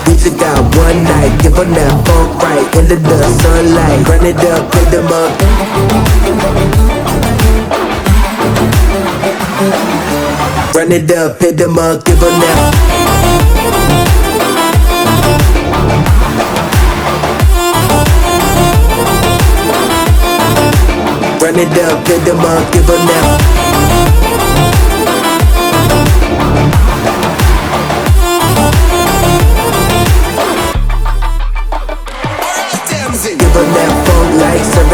We just got one night, give them that funk right into the sunlight. Run it up, hit them up. Run it up, hit them up, give them that. Run it up, hit them up, give them that.